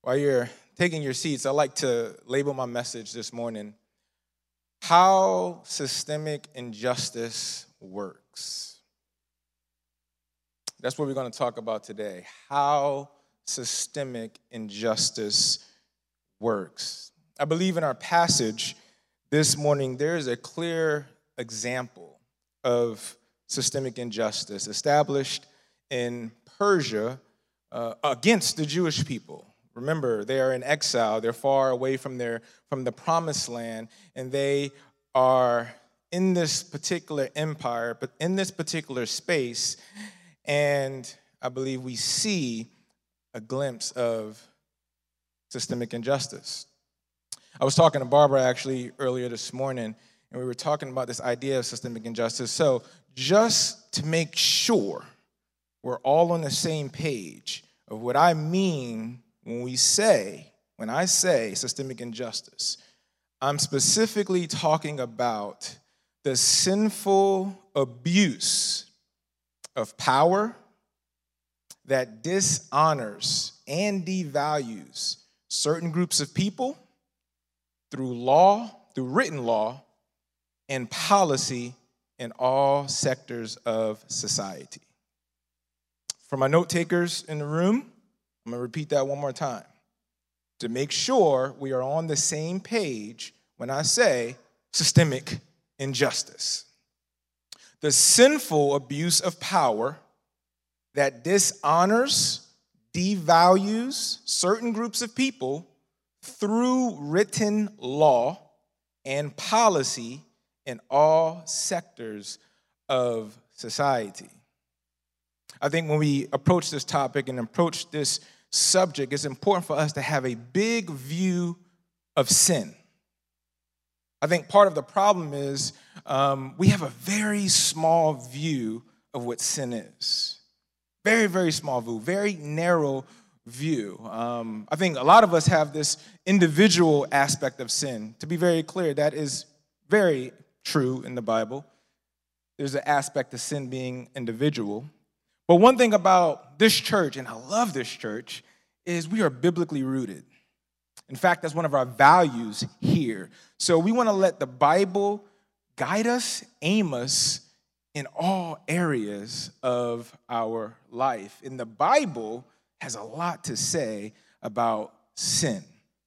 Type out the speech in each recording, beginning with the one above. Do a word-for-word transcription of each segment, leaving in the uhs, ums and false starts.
While you're taking your seats, I'd like to label my message this morning, How Systemic Injustice Works. That's what we're going to talk about today, how systemic injustice works. I believe in our passage this morning, there is a clear example of systemic injustice established in Persia uh, against the Jewish people. Remember, they are in exile. They're far away from their from the promised land, and they are in this particular empire, but in this particular space, and I believe we see a glimpse of systemic injustice. I was talking to Barbara actually earlier this morning, and we were talking about this idea of systemic injustice. So just to make sure we're all on the same page of what I mean when we say, when I say systemic injustice, I'm specifically talking about the sinful abuse of power that dishonors and devalues certain groups of people through law, through written law, and policy in all sectors of society. For my note takers in the room, I'm going to repeat that one more time to make sure we are on the same page when I say systemic injustice. The sinful abuse of power that dishonors, devalues certain groups of people through written law and policy in all sectors of society. I think when we approach this topic and approach this subject, it's important for us to have a big view of sin. I think part of the problem is um, we have a very small view of what sin is. Very, very small view, very narrow view. Um, I think a lot of us have this individual aspect of sin. To be very clear, that is very true in the Bible. There's an aspect of sin being individual. But one thing about this church, and I love this church, is we are biblically rooted. In fact, that's one of our values here. So we want to let the Bible guide us, aim us in all areas of our life. And the Bible has a lot to say about sin.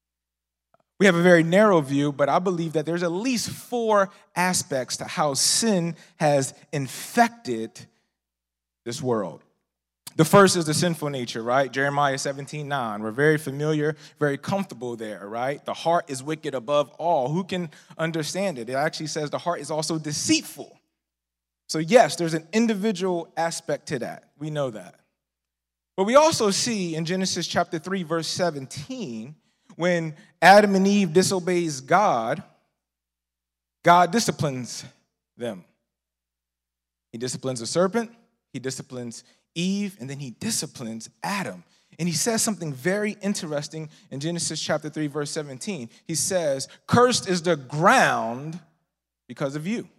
We have a very narrow view, but I believe that there's at least four aspects to how sin has infected this world. The first is the sinful nature, right? Jeremiah seventeen nine. We're very familiar, very comfortable there, right? The heart is wicked above all. Who can understand it? It actually says the heart is also deceitful. So yes, there's an individual aspect to that. We know that. But we also see in Genesis chapter three, verse seventeen, when Adam and Eve disobeys God, God disciplines them. He disciplines the serpent, he disciplines Eve, and then he disciplines Adam. And he says something very interesting in Genesis chapter three, verse seventeen. He says, "Cursed is the ground because of you."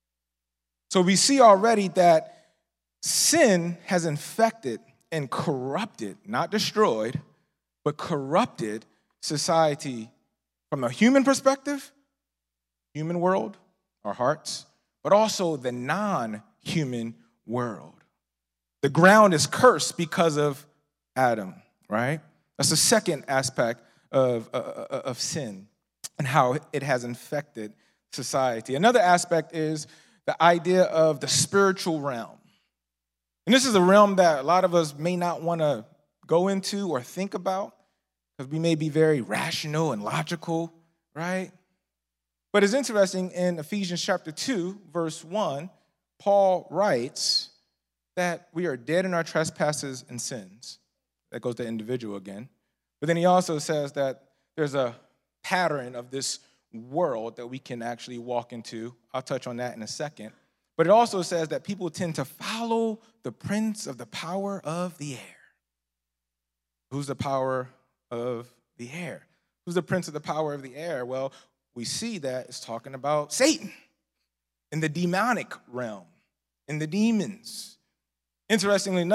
So we see already that sin has infected and corrupted, not destroyed, but corrupted society from a human perspective, human world, our hearts, but also the non-human world. The ground is cursed because of Adam, right? That's the second aspect of, uh, of sin and how it has infected society. Another aspect is the idea of the spiritual realm. And this is a realm that a lot of us may not want to go into or think about because we may be very rational and logical, right? But it's interesting in Ephesians chapter two, verse one, Paul writes that we are dead in our trespasses and sins. That goes to individual again. But then he also says that there's a pattern of this world that we can actually walk into. I'll touch on that in a second. But it also says that people tend to follow the prince of the power of the air. Who's the power of the air? Who's the prince of the power of the air? Well, we see that it's talking about Satan in the demonic realm, in the demons. Interestingly enough,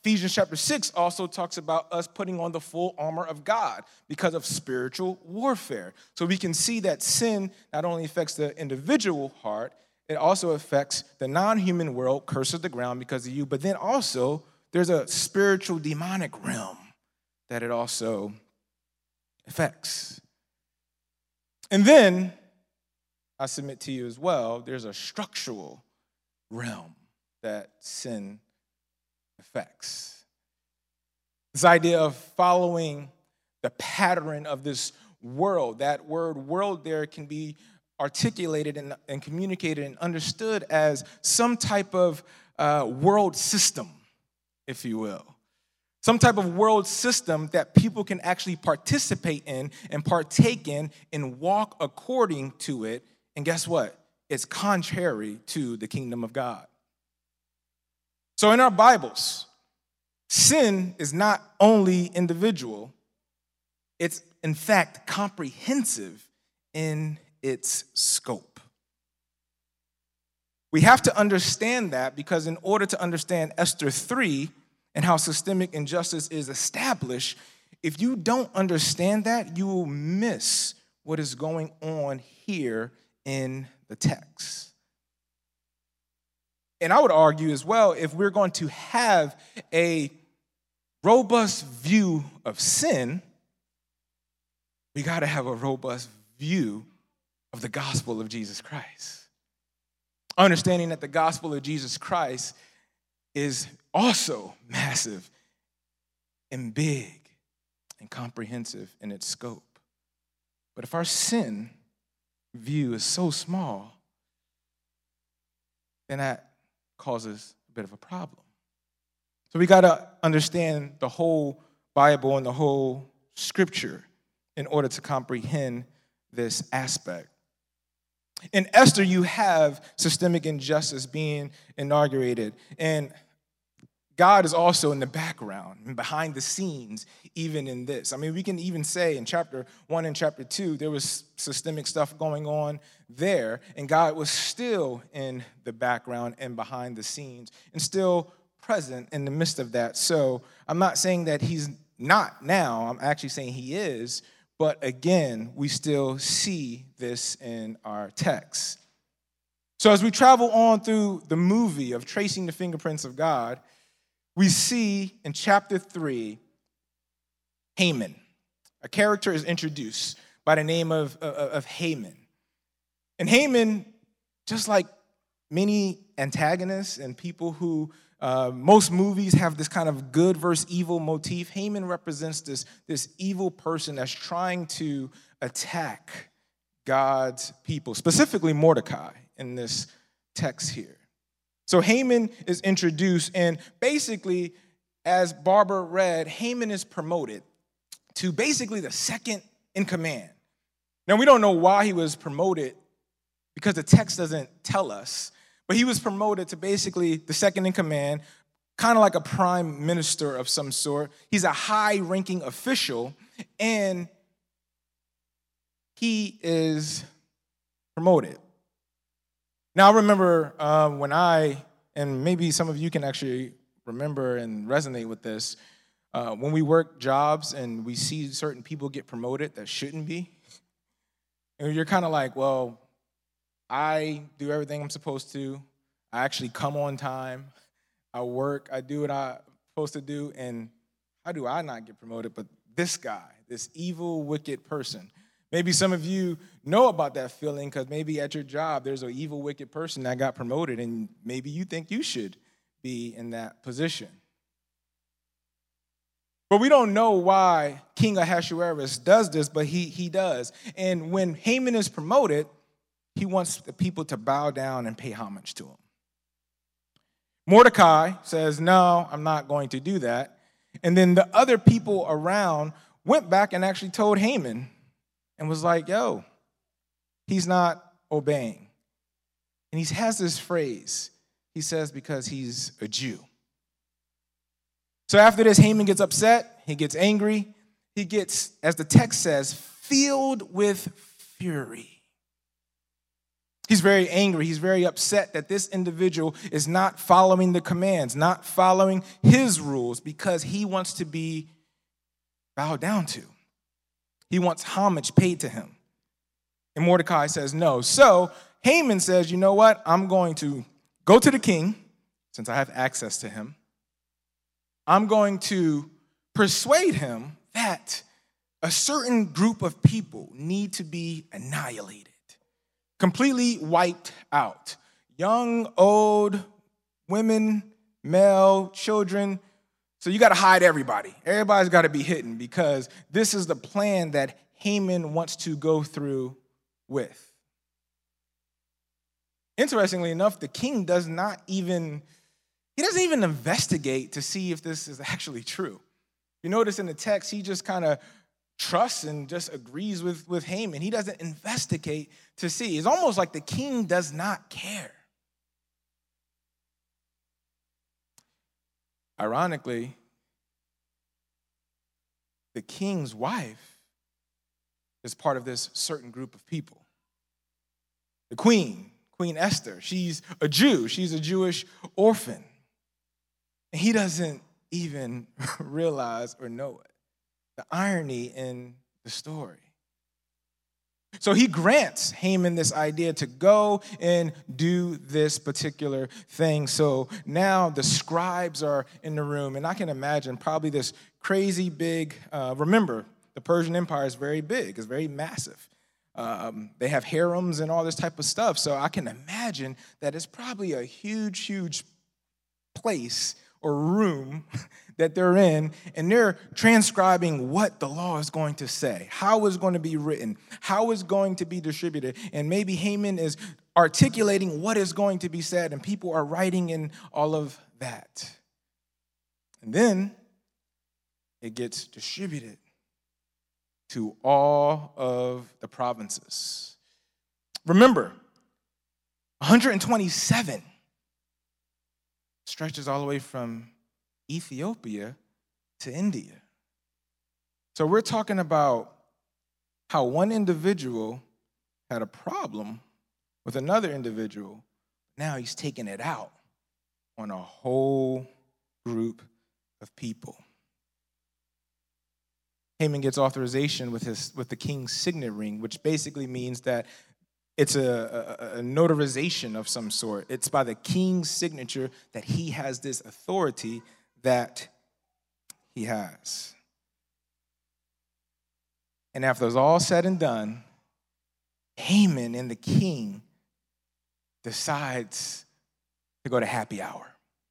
Ephesians chapter six also talks about us putting on the full armor of God because of spiritual warfare. So we can see that sin not only affects the individual heart, it also affects the non-human world, curses the ground because of you, but then also there's a spiritual demonic realm that it also affects. And then, I submit to you as well, there's a structural realm that sin affects. This idea of following the pattern of this world. That word world there can be articulated and, and communicated and understood as some type of uh, world system, if you will. Some type of world system that people can actually participate in and partake in and walk according to it. And guess what? It's contrary to the kingdom of God. So in our Bibles, sin is not only individual, it's in fact comprehensive in its scope. We have to understand that because in order to understand Esther three and how systemic injustice is established, if you don't understand that, you will miss what is going on here in the text. And I would argue as well, if we're going to have a robust view of sin, we got to have a robust view of the gospel of Jesus Christ. Understanding that the gospel of Jesus Christ is also massive and big and comprehensive in its scope. But if our sin view is so small, then that causes a bit of a problem. So we got to understand the whole Bible and the whole scripture in order to comprehend this aspect. In Esther, you have systemic injustice being inaugurated, and God is also in the background and behind the scenes, even in this. I mean, we can even say in chapter one and chapter two, there was systemic stuff going on there, and God was still in the background and behind the scenes and still present in the midst of that. So I'm not saying that he's not now. I'm actually saying he is. But again, we still see this in our text. So as we travel on through the movie of Tracing the Fingerprints of God, we see in chapter three, Haman. A character is introduced by the name of, of, of Haman. And Haman, just like many antagonists and people who, uh, most movies have this kind of good versus evil motif, Haman represents this, this evil person that's trying to attack God's people, specifically Mordecai in this text here. So Haman is introduced, and basically, as Barbara read, Haman is promoted to basically the second in command. Now, we don't know why he was promoted because the text doesn't tell us, but he was promoted to basically the second in command, kind of like a prime minister of some sort. He's a high-ranking official, and he is promoted. Now, I remember uh, when I, and maybe some of you can actually remember and resonate with this, uh, when we work jobs and we see certain people get promoted that shouldn't be, and you're kind of like, well, I do everything I'm supposed to. I actually come on time. I work. I do what I'm supposed to do. And how do I not get promoted? But this guy, this evil, wicked person. Maybe some of you know about that feeling because maybe at your job there's an evil, wicked person that got promoted, and maybe you think you should be in that position. But we don't know why King Ahasuerus does this, but he, he does. And when Haman is promoted, he wants the people to bow down and pay homage to him. Mordecai says, no, I'm not going to do that. And then the other people around went back and actually told Haman and was like, yo, he's not obeying. And he has this phrase. He says, because he's a Jew. So after this, Haman gets upset. He gets angry. He gets, as the text says, filled with fury. He's very angry. He's very upset that this individual is not following the commands, not following his rules, because he wants to be bowed down to. He wants homage paid to him. And Mordecai says no. So Haman says, you know what? I'm going to go to the king, since I have access to him. I'm going to persuade him that a certain group of people need to be annihilated, completely wiped out. Young, old, women, male, children. So you got to hide everybody. Everybody's got to be hidden, because this is the plan that Haman wants to go through with. Interestingly enough, the king does not even, he doesn't even investigate to see if this is actually true. You notice in the text, he just kind of trusts and just agrees with, with Haman. He doesn't investigate to see. It's almost like the king does not care. Ironically, the king's wife is part of this certain group of people. The queen, Queen Esther, she's a Jew. She's a Jewish orphan. And he doesn't even realize or know it. The irony in the story. So he grants Haman this idea to go and do this particular thing. So now the scribes are in the room, and I can imagine probably this crazy big, uh, remember, the Persian Empire is very big, it's very massive. Um, they have harems and all this type of stuff. So I can imagine that it's probably a huge, huge place or room that they're in, and they're transcribing what the law is going to say, how it's going to be written, how it's going to be distributed. And maybe Haman is articulating what is going to be said, and people are writing in all of that. And then it gets distributed to all of the provinces. Remember, one hundred twenty-seven stretches all the way from Ethiopia to India. So we're talking about how one individual had a problem with another individual. Now he's taking it out on a whole group of people. Haman gets authorization with his with the king's signet ring, which basically means that it's a, a, a notarization of some sort. It's by the king's signature that he has this authority that he has. And after it's all said and done, Haman and the king decides to go to happy hour.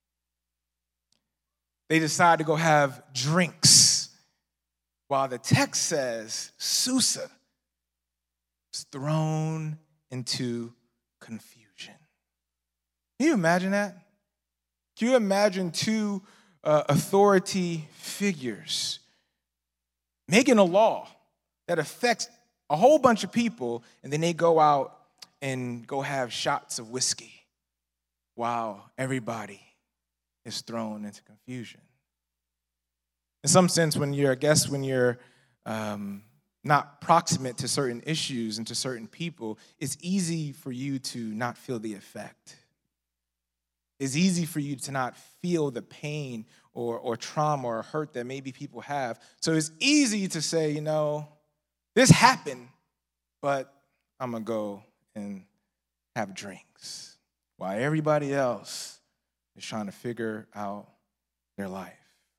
They decide to go have drinks, while the text says Susa was thrown into confusion. Can you imagine that? Can you imagine two uh, authority figures making a law that affects a whole bunch of people, and then they go out and go have shots of whiskey while everybody is thrown into confusion? In some sense, when you're, I guess, when you're um, not proximate to certain issues and to certain people, it's easy for you to not feel the effect. It's easy for you to not feel the pain or, or trauma or hurt that maybe people have. So it's easy to say, you know, this happened, but I'm going to go and have drinks while everybody else is trying to figure out their life.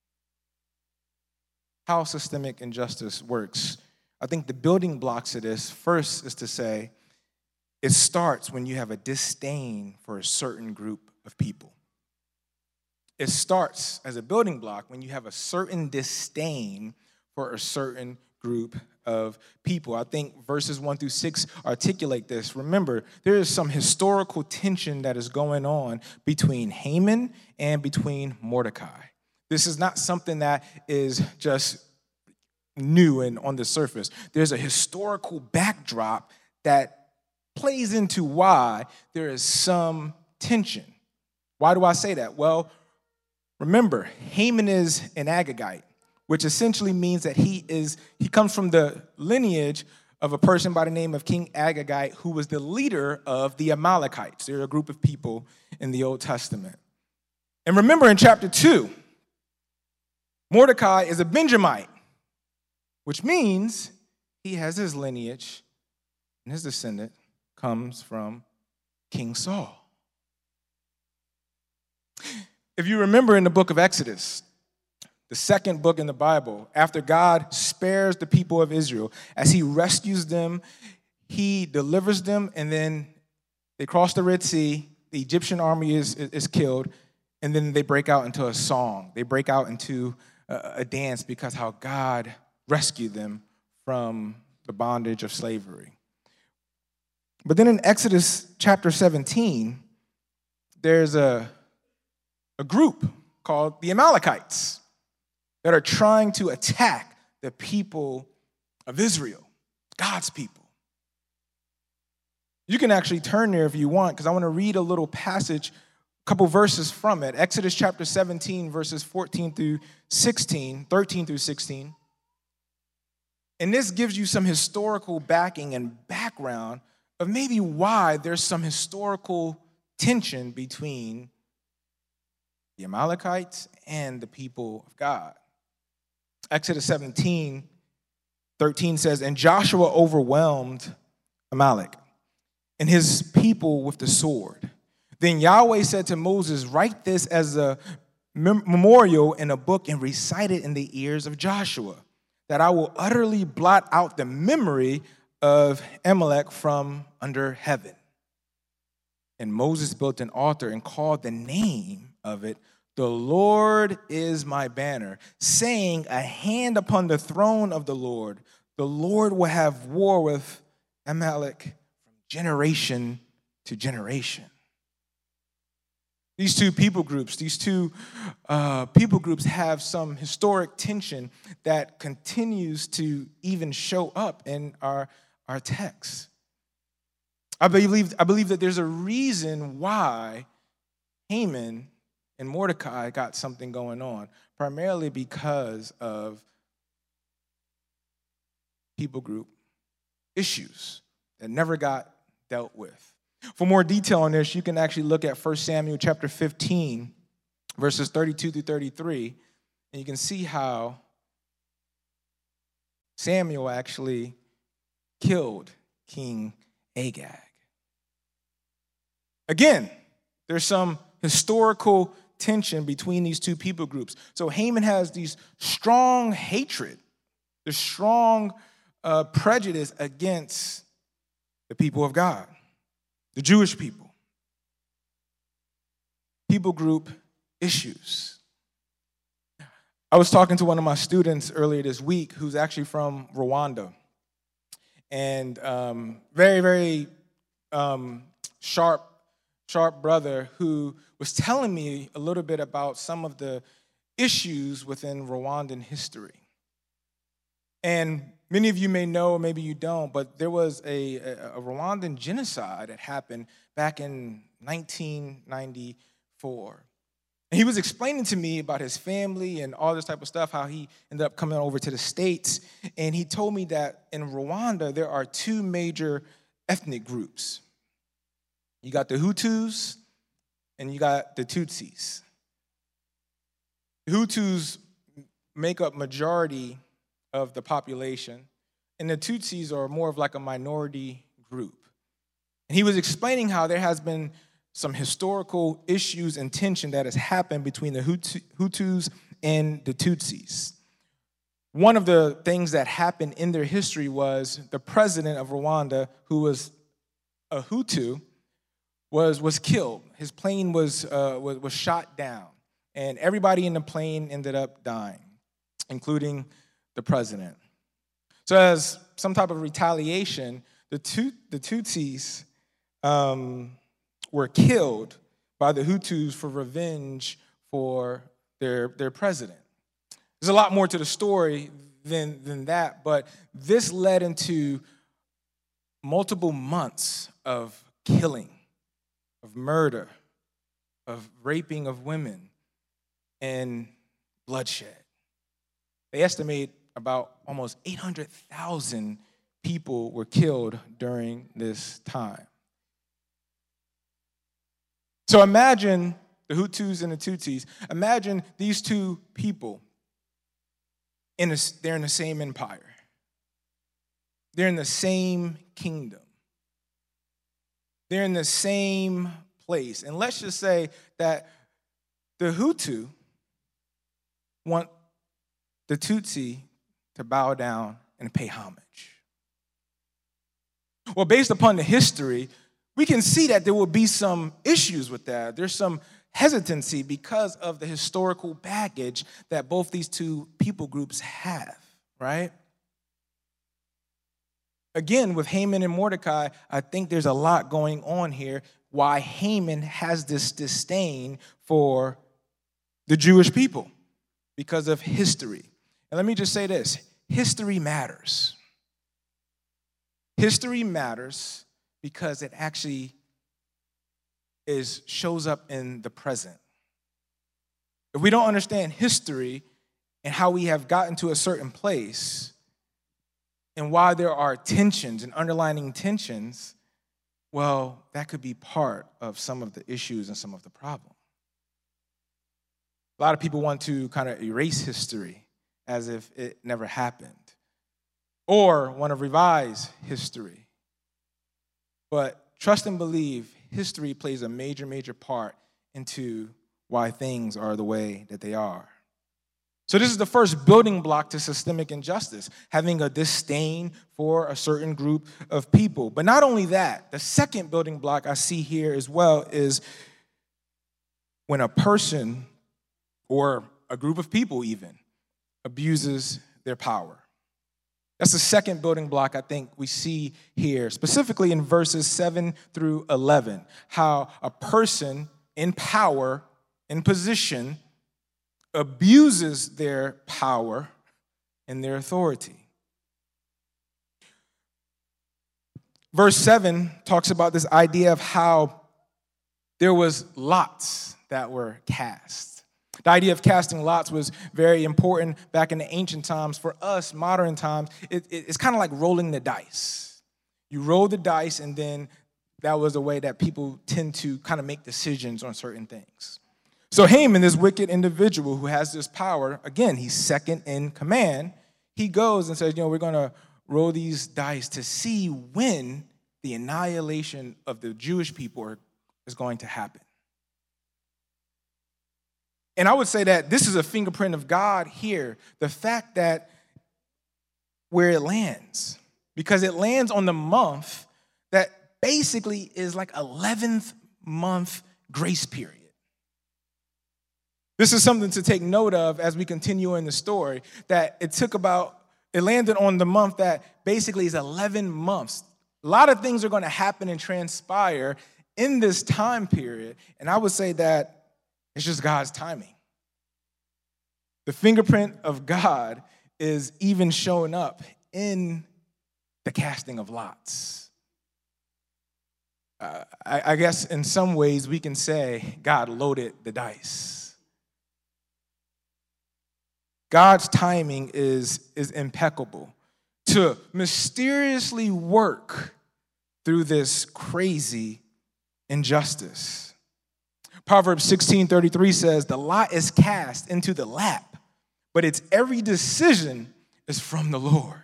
How systemic injustice works. I think the building blocks of this first is to say it starts when you have a disdain for a certain group of people. It starts as a building block when you have a certain disdain for a certain group of people. I think verses one through six articulate this. Remember, there is some historical tension that is going on between Haman and between Mordecai. This is not something that is just new and on the surface. There's a historical backdrop that plays into why there is some tension. Why do I say that? Well, remember, Haman is an Agagite, which essentially means that he is he comes from the lineage of a person by the name of King Agagite, who was the leader of the Amalekites. They're a group of people in the Old Testament. And remember in chapter two, Mordecai is a Benjamite, which means he has his lineage and his descendant comes from King Saul. If you remember in the book of Exodus, the second book in the Bible, after God spares the people of Israel, as he rescues them, he delivers them, and then they cross the Red Sea, the Egyptian army is, is killed, and then they break out into a song. They break out into a, a dance because how God rescued them from the bondage of slavery. But then in Exodus chapter seventeen, there's a, a group called the Amalekites that are trying to attack the people of Israel, God's people. You can actually turn there if you want, because I want to read a little passage, a couple verses from it. Exodus chapter seventeen, verses fourteen through sixteen, thirteen through sixteen. And this gives you some historical backing and background of maybe why there's some historical tension between the Amalekites and the people of God. Exodus seventeen, thirteen says, "And Joshua overwhelmed Amalek and his people with the sword. Then Yahweh said to Moses, write this as a mem- memorial in a book and recite it in the ears of Joshua, that I will utterly blot out the memory of Amalek from under heaven. And Moses built an altar and called the name of it, The Lord is my banner, saying, a hand upon the throne of the Lord. The Lord will have war with Amalek from generation to generation." These two people groups, these two uh, people groups have some historic tension that continues to even show up in our, our text. I believe, I believe that there's a reason why Haman and Mordecai got something going on, primarily because of people group issues that never got dealt with. For more detail on this, you can actually look at First Samuel chapter fifteen, verses thirty-two through thirty-three, and you can see how Samuel actually killed King Agag. Again, there's some historical tension between these two people groups. So Haman has these strong hatred, the strong uh, prejudice against the people of God, the Jewish people. People group issues. I was talking to one of my students earlier this week who's actually from Rwanda. And um, very, very um, sharp, sharp brother who was telling me a little bit about some of the issues within Rwandan history. And many of you may know, maybe you don't, but there was a, a, a Rwandan genocide that happened back in nineteen ninety-four. And he was explaining to me about his family and all this type of stuff, how he ended up coming over to the States. And he told me that in Rwanda, there are two major ethnic groups. You got the Hutus and you got the Tutsis. The Hutus make up majority of the population, and the Tutsis are more of like a minority group. And he was explaining how there has been some historical issues and tension that has happened between the Hutus and the Tutsis. One of the things that happened in their history was the president of Rwanda, who was a Hutu, was, was killed. His plane was, uh, was, was shot down, and everybody in the plane ended up dying, including the president. So as some type of retaliation, the, Tut- the Tutsis um, were killed by the Hutus for revenge for their, their president. There's a lot more to the story than, than that, but this led into multiple months of killing, of murder, of raping of women, and bloodshed. They estimate about almost eight hundred thousand people were killed during this time. So imagine the Hutus and the Tutsis. Imagine these two people, in a, they're in the same empire. They're in the same kingdom. They're in the same place. And let's just say that the Hutu want the Tutsi to bow down and pay homage. Well, based upon the history, we can see that there will be some issues with that. There's some hesitancy because of the historical baggage that both these two people groups have, right? Again, with Haman and Mordecai, I think there's a lot going on here why Haman has this disdain for the Jewish people because of history. And let me just say this, history matters. History matters because it actually is shows up in the present. If we don't understand history and how we have gotten to a certain place and why there are tensions and underlying tensions, well, that could be part of some of the issues and some of the problem. A lot of people want to kind of erase history as if it never happened or want to revise history. But trust and believe, history plays a major, major part into why things are the way that they are. So this is the first building block to systemic injustice, having a disdain for a certain group of people. But not only that, the second building block I see here as well is when a person or a group of people even abuses their power. That's the second building block I think we see here, specifically in verses seven through eleven, how a person in power, in position, abuses their power and their authority. Verse seven talks about this idea of how there was lots that were cast. The idea of casting lots was very important back in the ancient times. For us, modern times, it, it, it's kind of like rolling the dice. You roll the dice, and then that was the way that people tend to kind of make decisions on certain things. So Haman, this wicked individual who has this power, again, he's second in command. He goes and says, you know, we're going to roll these dice to see when the annihilation of the Jewish people is going to happen. And I would say that this is a fingerprint of God here, the fact that where it lands, because it lands on the month that basically is like eleventh month grace period. This is something to take note of as we continue in the story, that it took about, it landed on the month that basically is eleven months. A lot of things are going to happen and transpire in this time period, and I would say that it's just God's timing. The fingerprint of God is even showing up in the casting of lots. Uh, I, I guess in some ways we can say God loaded the dice. God's timing is, is impeccable to mysteriously work through this crazy injustice. Proverbs sixteen thirty-three says, the lot is cast into the lap, but its every decision is from the Lord.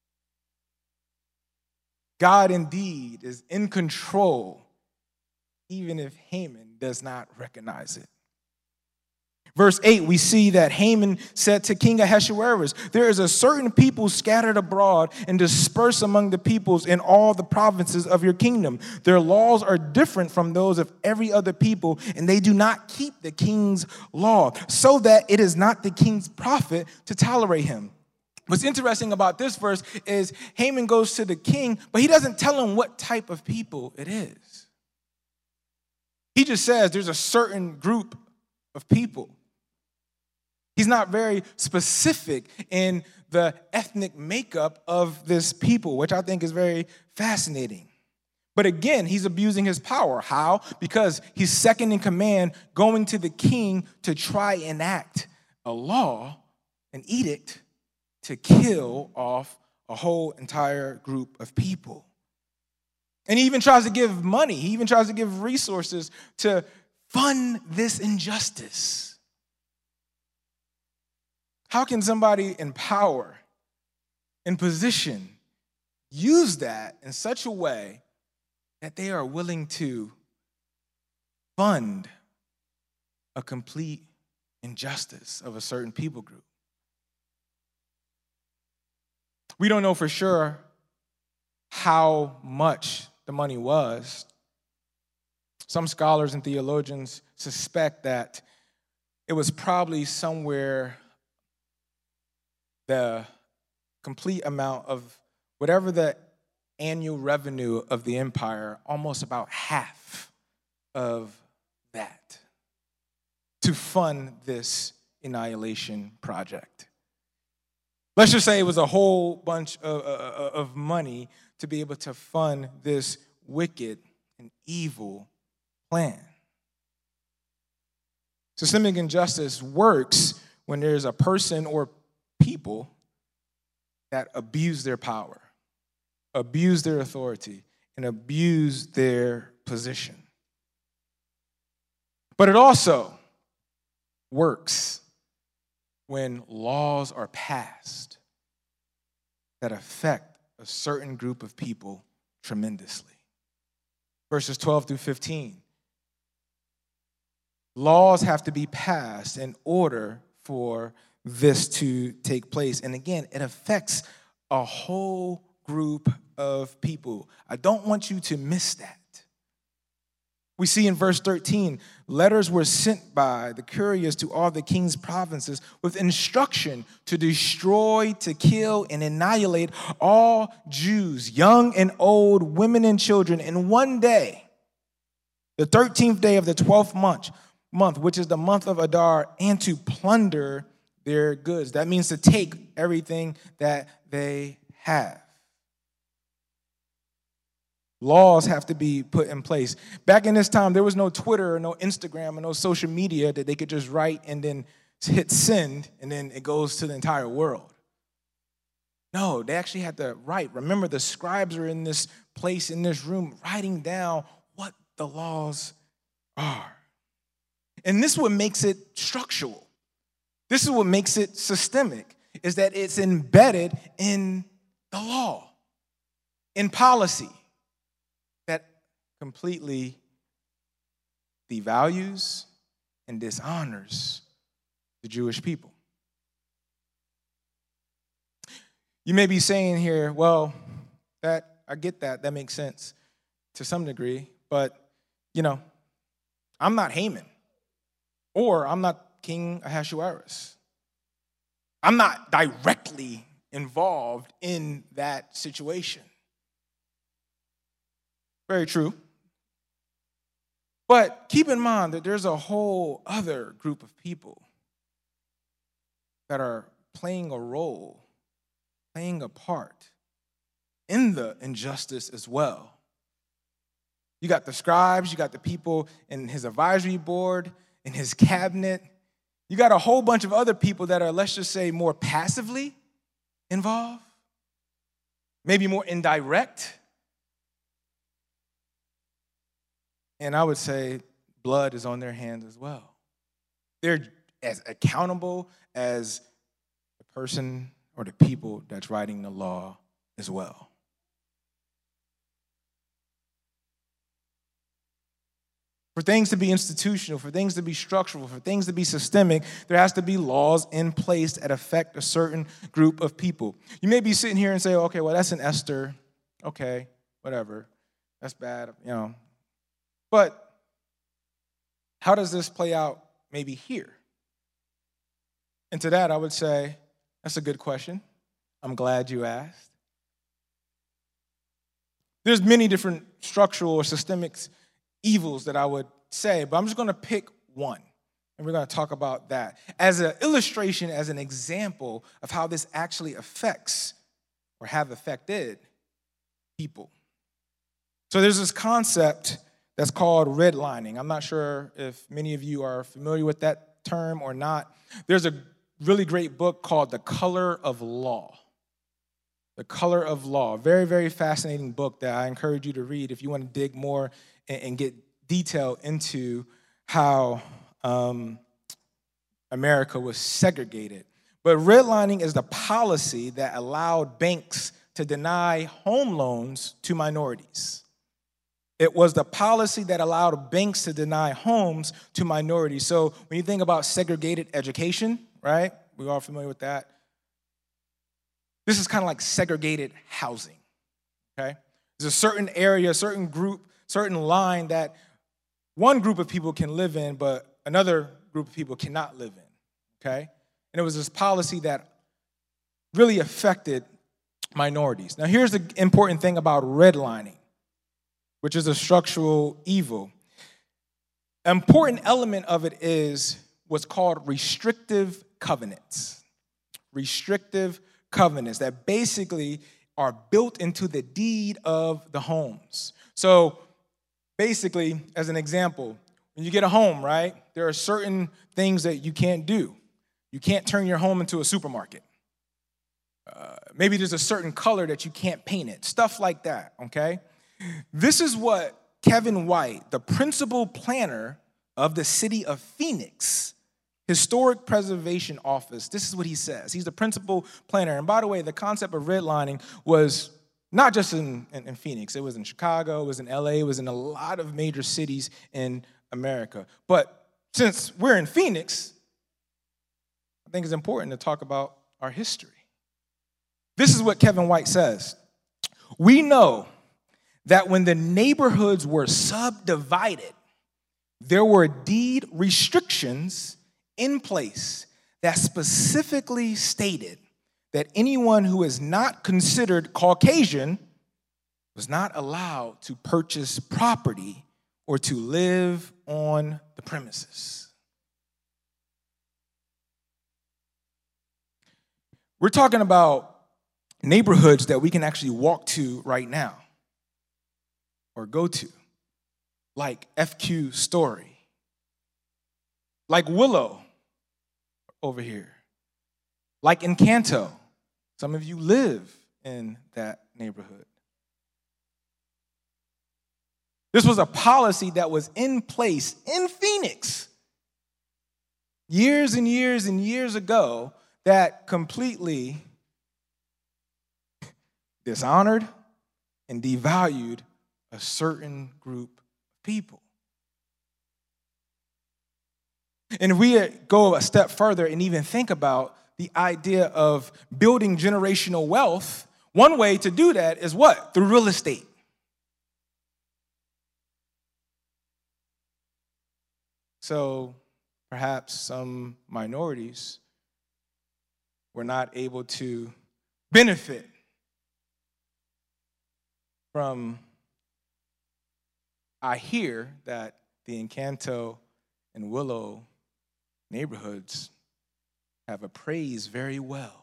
God indeed is in control, even if Haman does not recognize it. Verse eight, we see that Haman said to King Ahasuerus, there is a certain people scattered abroad and dispersed among the peoples in all the provinces of your kingdom. Their laws are different from those of every other people, and they do not keep the king's law, so that it is not the king's profit to tolerate him. What's interesting about this verse is Haman goes to the king, but he doesn't tell him what type of people it is. He just says there's a certain group of people. He's not very specific in the ethnic makeup of this people, which I think is very fascinating. But again, he's abusing his power. How? Because he's second in command, going to the king to try and enact a law, an edict, to kill off a whole entire group of people. And he even tries to give money. He even tries to give resources to fund this injustice. How can somebody in power, in position, use that in such a way that they are willing to fund a complete injustice of a certain people group? We don't know for sure how much the money was. Some scholars and theologians suspect that it was probably somewhere the complete amount of whatever the annual revenue of the empire, almost about half of that, to fund this annihilation project. Let's just say it was a whole bunch of, uh, of money to be able to fund this wicked and evil plan. Systemic injustice works when there's a person or people that abuse their power, abuse their authority, and abuse their position. But it also works when laws are passed that affect a certain group of people tremendously. Verses twelve through fifteen. Laws have to be passed in order for this to take place. And again, it affects a whole group of people. I don't want you to miss that. We see in verse thirteen, letters were sent by the couriers to all the king's provinces with instruction to destroy, to kill, and annihilate all Jews, young and old, women and children, in one day, the thirteenth day of the twelfth month, month, which is the month of Adar, and to plunder their goods. That means to take everything that they have. Laws have to be put in place. Back in this time, there was no Twitter or no Instagram or no social media that they could just write and then hit send, and then it goes to the entire world. No, they actually had to write. Remember, the scribes are in this place, in this room, writing down what the laws are. And this is what makes it structural. This is what makes it systemic, is that it's embedded in the law, in policy, that completely devalues and dishonors the Jewish people. You may be saying here, well, that I get that, that makes sense to some degree, but, you know, I'm not Haman, or I'm not King Ahasuerus. I'm not directly involved in that situation. Very true. But keep in mind that there's a whole other group of people that are playing a role, playing a part in the injustice as well. You got the scribes, you got the people in his advisory board, in his cabinet. You got a whole bunch of other people that are, let's just say, more passively involved, maybe more indirect. And I would say blood is on their hands as well. They're as accountable as the person or the people that's writing the law as well. For things to be institutional, for things to be structural, for things to be systemic, there has to be laws in place that affect a certain group of people. You may be sitting here and say, okay, well, that's in Esther. Okay, whatever. That's bad, you know. But how does this play out maybe here? And to that, I would say, that's a good question. I'm glad you asked. There's many different structural or systemic evils that I would say, but I'm just going to pick one, and we're going to talk about that as an illustration, as an example of how this actually affects or have affected people. So there's this concept that's called redlining. I'm not sure if many of you are familiar with that term or not. There's a really great book called The Color of Law. The Color of Law. Very, very fascinating book that I encourage you to read if you want to dig more and, and get detail into how um, America was segregated. But redlining is the policy that allowed banks to deny home loans to minorities. It was the policy that allowed banks to deny homes to minorities. So when you think about segregated education, right? We're all familiar with that. This is kind of like segregated housing, okay? There's a certain area, a certain group, certain line that one group of people can live in, but another group of people cannot live in, okay? And it was this policy that really affected minorities. Now, here's the important thing about redlining, which is a structural evil. An important element of it is what's called restrictive covenants. Restrictive covenants that basically are built into the deed of the homes. So basically, as an example, when you get a home, right, there are certain things that you can't do. You can't turn your home into a supermarket. Uh, maybe there's a certain color that you can't paint it, stuff like that, okay? This is what Kevin White, the principal planner of the city of Phoenix Historic Preservation Office, this is what he says. He's the principal planner. And by the way, the concept of redlining was not just in, in, in Phoenix. It was in Chicago, it was in L A, it was in a lot of major cities in America. But since we're in Phoenix, I think it's important to talk about our history. This is what Kevin White says. We know that when the neighborhoods were subdivided, there were deed restrictions in place that specifically stated that anyone who is not considered Caucasian was not allowed to purchase property or to live on the premises. We're talking about neighborhoods that we can actually walk to right now or go to, like F Q Story, like Willow over here, like Encanto. Some of you live in that neighborhood. This was a policy that was in place in Phoenix years and years and years ago that completely dishonored and devalued a certain group of people. And if we go a step further and even think about the idea of building generational wealth, one way to do that is what? Through real estate. So perhaps some minorities were not able to benefit from, I hear that the Encanto and Willow neighborhoods have appraised very well.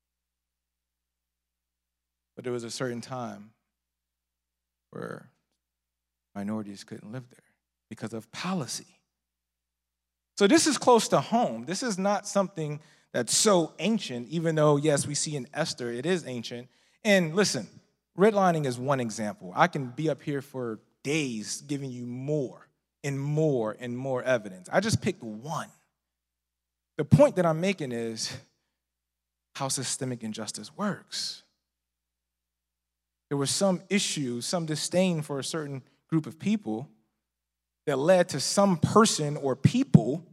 But there was a certain time where minorities couldn't live there because of policy. So this is close to home. This is not something that's so ancient, even though, yes, we see in Esther, it is ancient. And listen, redlining is one example. I can be up here for days giving you more and more and more evidence. I just picked one. The point that I'm making is how systemic injustice works. There was some issue, some disdain for a certain group of people that led to some person or people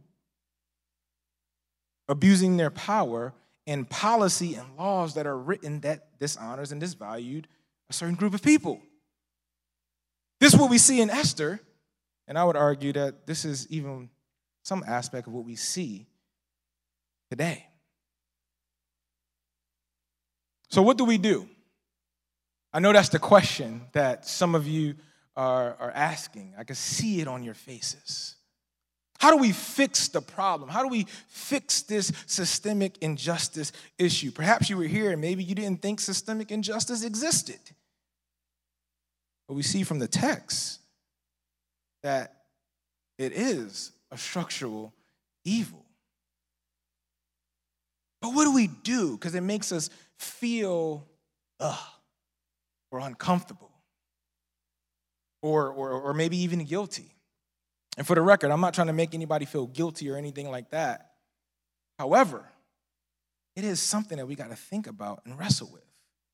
abusing their power and policy and laws that are written that dishonors and disvalued a certain group of people. This is what we see in Esther, and I would argue that this is even some aspect of what we see today. So what do we do? I know that's the question that some of you are, are asking. I can see it on your faces. How do we fix the problem? How do we fix this systemic injustice issue? Perhaps you were here and maybe you didn't think systemic injustice existed. But we see from the text that it is a structural evil. But what do we do? Because it makes us feel ugh, or uncomfortable, or, or, or maybe even guilty. And for the record, I'm not trying to make anybody feel guilty or anything like that. However, it is something that we got to think about and wrestle with.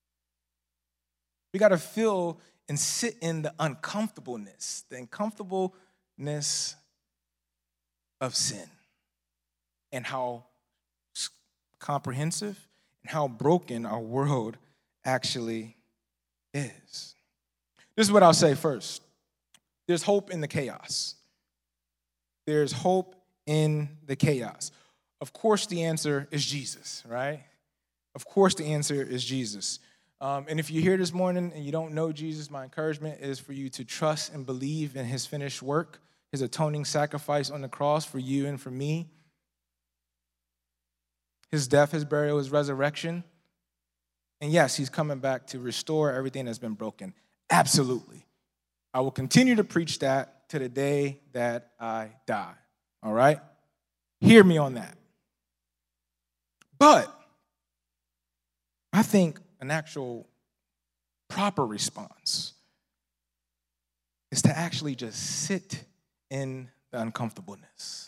We got to feel and sit in the uncomfortableness, the uncomfortableness of sin, and how comprehensive and how broken our world actually is. This is what I'll say first. There's hope in the chaos. There's hope in the chaos. Of course, the answer is Jesus, right? Of course, the answer is Jesus. Um, and if you're here this morning and you don't know Jesus, my encouragement is for you to trust and believe in his finished work, his atoning sacrifice on the cross for you and for me. His death, his burial, his resurrection. And yes, he's coming back to restore everything that's been broken. Absolutely. I will continue to preach that to the day that I die. All right? Hear me on that. But I think an actual proper response is to actually just sit in the uncomfortableness.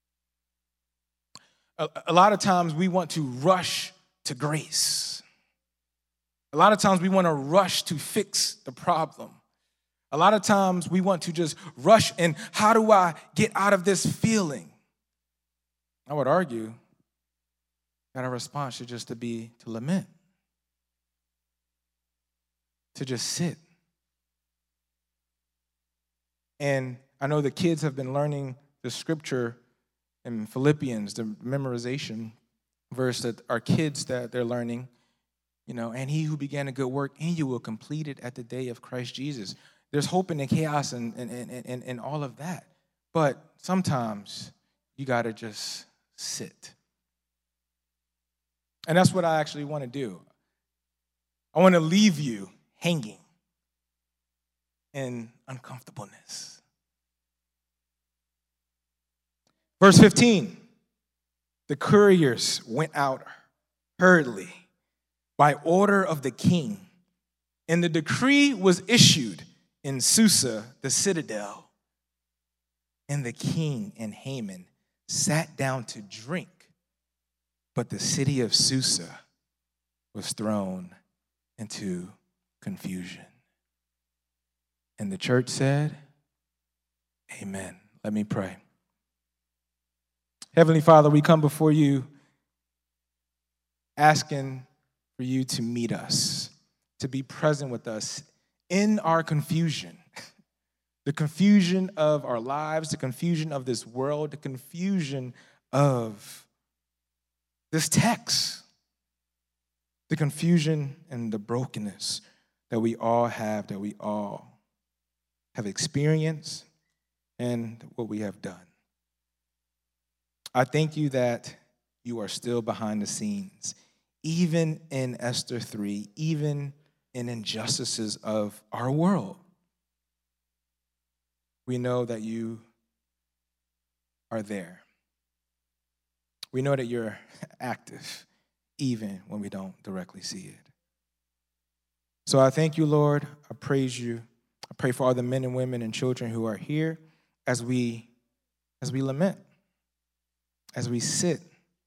A, a lot of times we want to rush to grace. A lot of times we want to rush to fix the problem. A lot of times we want to just rush in, how do I get out of this feeling? I would argue that our response should just to be to lament, to just sit. And I know the kids have been learning the scripture in Philippians, the memorization verse that our kids that they're learning, you know, and he who began a good work in you will complete it at the day of Christ Jesus. There's hope in the chaos and, and, and, and, and all of that. But sometimes you got to just sit. And that's what I actually want to do. I want to leave you hanging in uncomfortableness. Verse fifteen, the couriers went out hurriedly by order of the king, and the decree was issued in Susa, the citadel. And the king and Haman sat down to drink, but the city of Susa was thrown into confusion. And the church said, amen. Let me pray. Heavenly Father, we come before you asking for you to meet us, to be present with us in our confusion, the confusion of our lives, the confusion of this world, the confusion of this text, the confusion and the brokenness that we all have, that we all have experienced, and what we have done. I thank you that you are still behind the scenes, even in Esther three, even in injustices of our world. We know that you are there. We know that you're active, even when we don't directly see it. So I thank you, Lord. I praise you. I pray for all the men and women and children who are here as we, as we lament, as we sit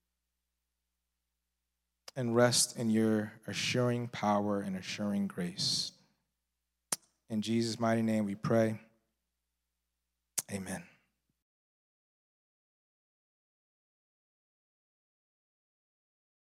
and rest in your assuring power and assuring grace. In Jesus' mighty name we pray. Amen.